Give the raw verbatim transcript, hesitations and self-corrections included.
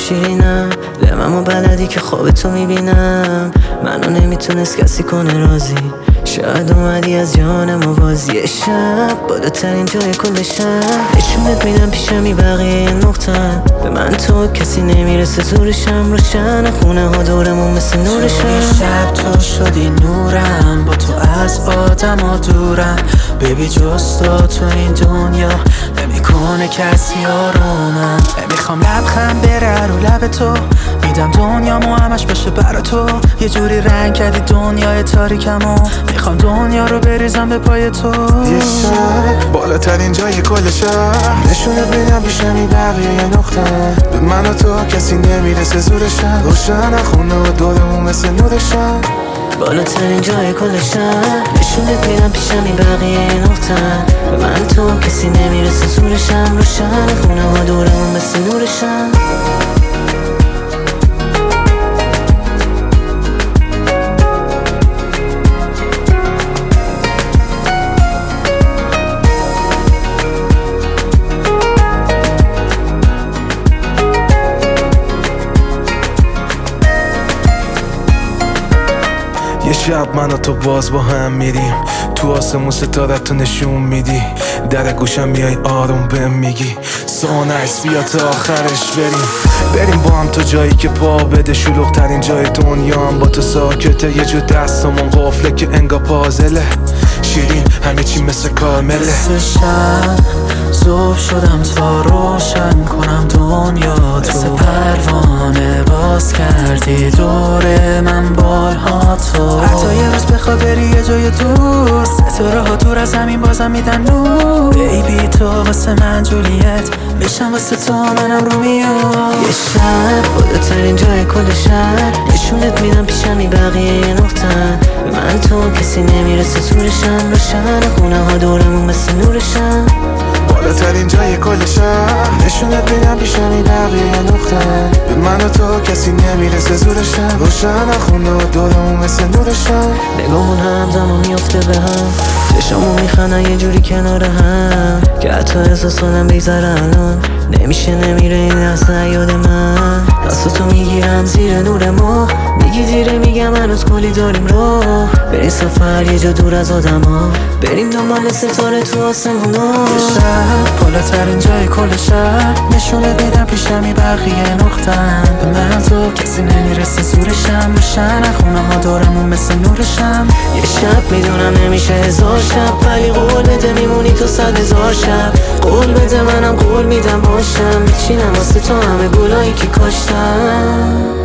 شیرینم لممو بلدی که خواب تو میبینم منو نمیتونست کسی کنه راضی شاید اومدی از جان موازی شب بالاترین جای کل شب نشونت میدم پیشمی بقیه نقطن به من تو کسی نمیرسه زورشم روشن خونه ها دورمون مثل نورشم شب تو شدی نورم با تو از آدم ها دورم بیبی جز تو تو این دنیا نمیکنه کسی آرومم نمیخوام لبخند بره رو لب تو میدم دنیامو همش بشه برا تو یه جوری رنگ کردی دنیای تاریکمو میخوام دنیا رو بریزم به پای تو یه شب بالاترین جای کل شهر نشونت میدم پیشمی بقیه یه نقطه به من و تو کسی نمیرسه زورشم روشن خونه و دورمون مثل نورشم بالاترین جای کل شهر نشونت میدم پیشمی بقیه نقطه به من تو کسی نمیرسه زورشم روشن خونه ها دورمون مثل نورشم یه شب من و تو باز با هم میریم تو آسمون ستاره تو نشون میدی در گوشم میای آروم بهم میگی سو نایس بیا تا آخرش بریم بریم با هم تو جایی که پا بده شلوغ ترین جای دنیا هم با تو ساکته یه جو دستمون قفله که انگا پازله شیرین همه چی مثل کارمله مثل شب زوب شدم تا روشن کنم دنیا تو مثل پروانه باز کردی دور من بالها تو حتی یه روز بخوا بری یه جای دور ستاره ها دور از همین بازم میدن نور بیبی تو واسه من جولیت میشم واسه تو منم رومیو یه شب بالاترین جای کل شهر نشونت میدم پیشمی بقیه نقطن به من تو کسی نمیرسه زورشم روشن خونه ها دورمون مثل نورشم بالاترین جای کل شهر نشونت میدم پیشمی بقیه نقطه به من و تو کسی نمیرسه زورشم روشن خونه و دورمون مثل نورشم نگامون همزمان میفته به هم چشامون میخندن یه جوری کنار هم که حتی احساس کنم بگذره الان نمیشه نمیره این لحظه یاد من دستاتو میگیرم زیر نور ما میگی دیره میگم هنوز کلی داریم راه بریم سفر یه جا دور از آدم ها بریم دنبال ستاره تو آسمون ها شب بالاترین جای کل شهر نشونت میدم پیشمی بقیه نقطن به من تو کسی نمیرسه زورشم روشن خونه ها دورمون مثل نورشم یه شب میدونم نمیشه هزار شب ولی قول بده میمونی تو صد هزار شب قول بده منم قول میدم باشم میچینم واسه تو همه گلایی که کاشتم